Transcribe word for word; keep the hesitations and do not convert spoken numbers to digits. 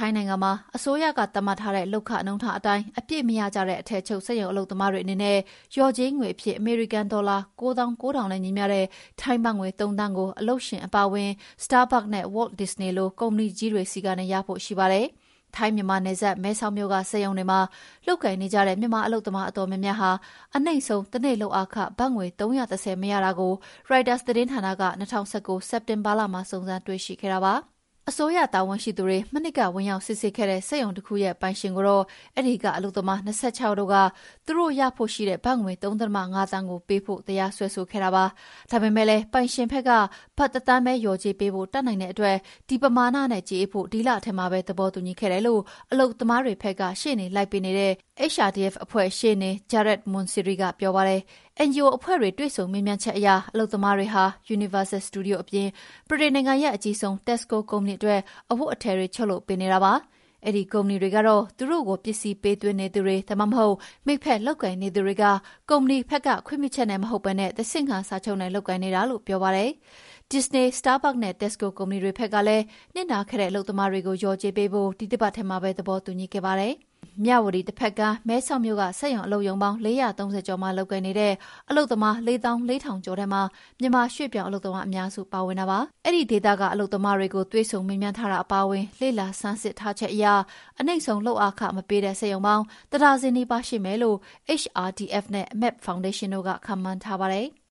ထိုင်းနိုင်ငံမှာအစိုးရကသတ်မှတ်ထားတဲ့လုပ်ခနှုန်းထားအတိုင်းအပြည့်မရကြတဲ့အထည်ချုပ်စက်ရုံအလုပ်သမားတွေအနေနဲ့လျော်ကြေးငွေအဖြစ်အမေရိကန်ဒေါ်လာကိုးသောင်းကိုးထောင်နဲ့ညီမျှတဲ့ထိုင်းဘတ်ငွေသုံးသန်းကိုအလုပ်ရှင်အပါအဝင် Starbucks နဲ့ Walt Disney လိုကုမ္ပဏီကြီးတွေဆီကနေရဖို့ရှိပါတယ်။ထိုင်းမြန်မာနယ်စပ်မဲဆောက်မြို့ကစက်ရုံတွေမှာလုပ်ကိုင်နေကြတဲ့မြန်မာအလုပ်သမားအတော်များများဟာအနှိမ့်ဆုံးတစ်နေ့လုပ်အားခဘတ်ငွေသုံးရာ၁၀မရတာကို Reuters သတင်းဌာနက၂၀၁၉စက်တင်ဘာလမှာစုံစမ်းတွေ့ရှိခဲ့တာပါ။အစိုးရတာဝန်ရှိသူတွေမနှစ်ကဝင်ရောက်စစ်ဆေးခဲ့တဲ့စက်ရုံတစ်ခုရဲ့ပိုင်ရှင်ကိုတော့အဲ့ဒီကအလုပ်သမား၂၆ယောက်တို့ကသူတို့ရဖို့ရှိတဲ့ဘတ်ငွေ ၃.၅ သန်းကိုပေးဖို့တရားစွဲဆိုခဲ့တာပါ။ဒါပေမဲ့လည်းပိုင်ရှင်ဘက်ကဘတ်တစ်သန်းပဲလျော်ကြေးပေးဖို့တတ်နိုင်တဲ့အတွက်ဒီပမာဏနဲ့ကြေးဖို့ဒီလထဲမှာပဲသဘောတူညီခဲ့တယ်လို့အလုပ်သမားတွေဘက်ကရှေ့နေလိုက်ပေးနေတဲ့ H R D F အဖွဲ့ရှေ့နေ Jared Munsiri ကပြောပါတယ်။ N G O အဖွဲ့တွေတွေ့ဆုံမေးမြန်းချက်အရအလုပ်သမားတွေဟာ Universal Studio အပြင်ဗြိတိန်နိုင်ငံရဲ့အကြီးဆုံး Tesco ကုမ္ပဏီအတွက်အဝတ်အထည်တွေချုပ်လုပ်ပေးနေတာပါ။အဲ့ဒီကုမ္ပဏီတွေကတော့သူတို့ကိုပစ္စည်းပေးသွင်းနေသူတွေဒါမှမဟုတ်မိတ်ဖက်လုပ်ကိုင်နေသူတွေကကုမ္ပဏီဘက်ကခွင့်ပြုချက်နဲ့မဟုတ်ဘဲနဲ့သစ်စင်ခံစာချုပ်နဲ့လုပ်ကိုင်နေတာလို့ပြောပါတယ်။ Disney, Starbucks နဲ့ Tesco ကုမ္ပဏီတွေဘက်ကလည်းနစ်နာခဲ့တဲ့အလုပ်သမားတွေကိုလျော်ကြေးပေးဖို့ဒီတစ်ပတ်ထဲမှာပဲသဘောတူညီခဲ့ပါတယ်။မြဝတီတစ်ဖက်ကမဲဆောက်မြို့ကစက်ရုံအလုပ်ရုံပေါင်း၄၃၀ကျော်မှလုပ်ကိုင်နေတဲ့အလုပ်သမား၄သောင်း၄ထောင်ကျော်ထဲမှာမြန်မာရွှေ့ပြောင်းအလုပ်သမားအများစုပါဝင်တာပါ။အဲ့ဒီဒေသကအလုပ်သမားတွေကိုတွေးဆုံမေးမြန်းထားတာအပါအဝင်လေ့လာဆန်းစစ်ထားချက်အရအနှိမ့်ဆုံးလုပ်အားခမပေးတဲ့စက်ရုံပေါင်းတဒါဇင်နီးပါးရှိမယ်လို့ H R D F နဲ့ M A P Foundation တို့ကခန့်မှန်းထားပါတယ်။